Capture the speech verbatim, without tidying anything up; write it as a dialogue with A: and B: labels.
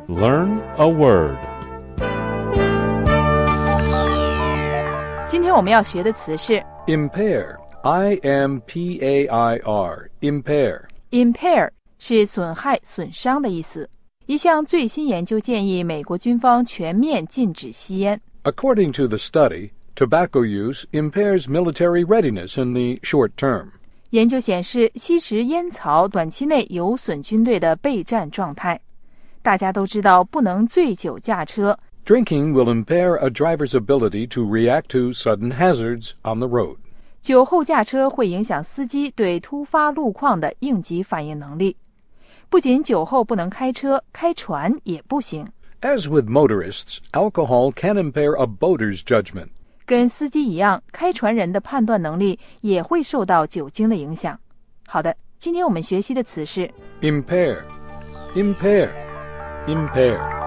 A: Learn a word.
B: 今天我们要学的词是
C: Impair, I M P A I R, impair.
B: impair 是损害、损伤的意思。一项最新研究建议美国军方全面禁止吸烟。
C: According to the study, tobacco use impairs military readiness in the short term.
B: 研究显示，吸食烟草短期内有损军队的备战状态。大家都知道，不能醉酒驾车。
C: Drinking will impair a driver's ability to react to sudden hazards on the road.
B: 酒后驾车会影响司机对突发路况的应急反应能力。不仅酒后不能开车，开船也不行。
C: As with motorists, alcohol can impair a boater's judgment.
B: 跟司机一样，开船人的判断能力也会受到酒精的影响。好的，今天我们学习的词是
C: Impair, impair, impair.